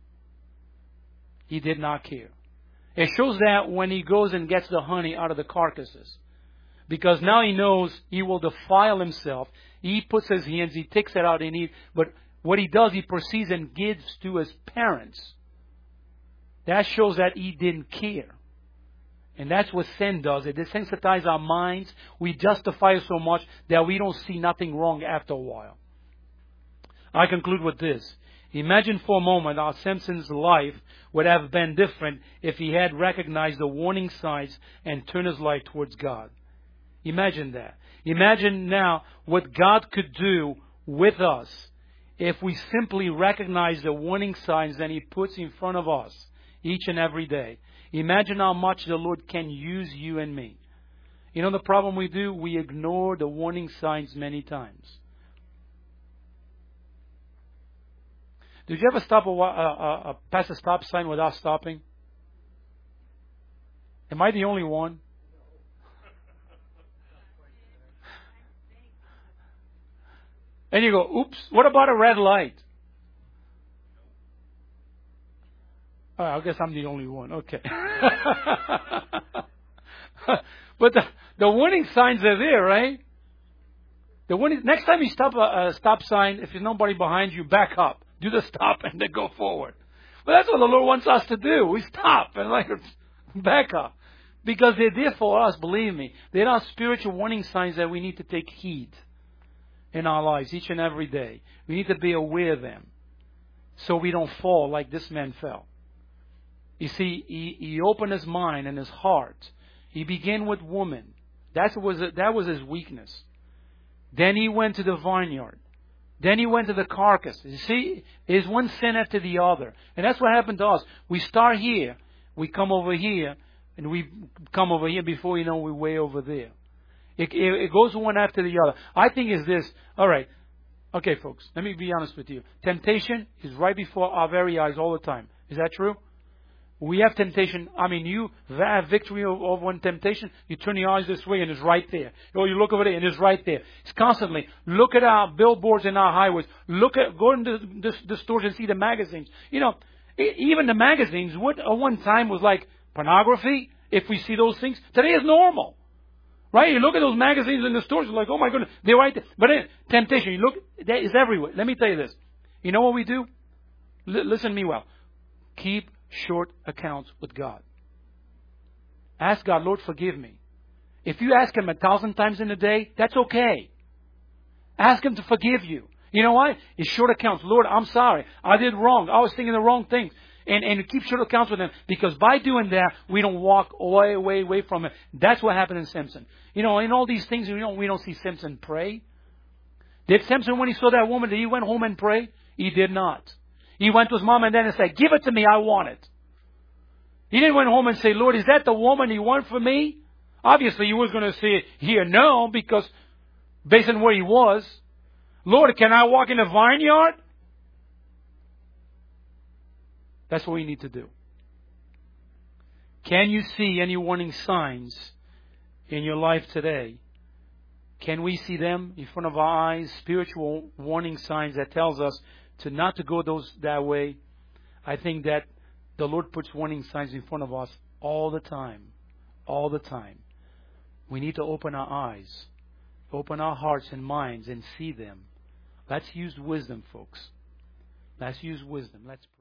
He did not care. It shows that when he goes and gets the honey out of the carcasses. Because now he knows he will defile himself. He puts his hands, he takes it out and eats. But what he does, he proceeds and gives to his parents. That shows that he didn't care. And that's what sin does. It desensitizes our minds. We justify it so much that we don't see nothing wrong after a while. I conclude with this. Imagine for a moment how Samson's life would have been different if he had recognized the warning signs and turned his life towards God. Imagine that. Imagine now what God could do with us if we simply recognize the warning signs that He puts in front of us each and every day. Imagine how much the Lord can use you and me. You know the problem we do? We ignore the warning signs many times. Did you ever stop a, a, a, a pass a stop sign without stopping? Am I the only one? And you go, oops, what about a red light? Oh, I guess I'm the only one. Okay. But the, the warning signs are there, right? The warning, next time you stop a, a stop sign, if there's nobody behind you, back up. Do the stop and then go forward. But that's what the Lord wants us to do. We stop and like back up. Because they're there for us, believe me. They're not spiritual warning signs that we need to take heed in our lives each and every day. We need to be aware of them so we don't fall like this man fell. You see, he, he opened his mind and his heart. He began with woman. That was, that was his weakness. Then he went to the vineyard. Then he went to the carcass. You see, it's one sin after the other. And that's what happened to us. We start here, we come over here, and we come over here before you know we're way over there. It, it, it goes one after the other. I think is this. All right. Okay, folks, let me be honest with you. Temptation is right before our very eyes all the time. Is that true? We have temptation. I mean, you have victory over one temptation. You turn your eyes this way and it's right there. Or you look over there and it's right there. It's constantly. Look at our billboards and our highways. Look at, go into the, the stores and see the magazines. You know, even the magazines, what at one time was like pornography, if we see those things, today is normal. Right? You look at those magazines in the stores, you're like, oh my goodness, they're right there. But then, temptation, you look, that is everywhere. Let me tell you this. You know what we do? L- listen to me well. Keep short accounts with God. Ask God, Lord, forgive me. If you ask Him a thousand times in a day, that's okay. Ask Him to forgive you. You know why? It's short accounts. Lord, I'm sorry. I did wrong. I was thinking the wrong things. And, and keep short accounts with Him. Because by doing that, we don't walk away, away, away from Him. That's what happened in Samson. You know, in all these things, you know, we don't see Samson pray. Did Samson, when he saw that woman, did he went home and pray? He did not. He went to his mom and dad and said, give it to me, I want it. He didn't went home and say, Lord, is that the woman you want for me? Obviously, he was going to say here, no, because based on where he was, Lord, can I walk in the vineyard? That's what we need to do. Can you see any warning signs in your life today? Can we see them in front of our eyes? Spiritual warning signs that tells us to not to go those that way. I think that the Lord puts warning signs in front of us all the time. All the time. We need to open our eyes, open our hearts and minds and see them. Let's use wisdom, folks. Let's use wisdom. Let's pray.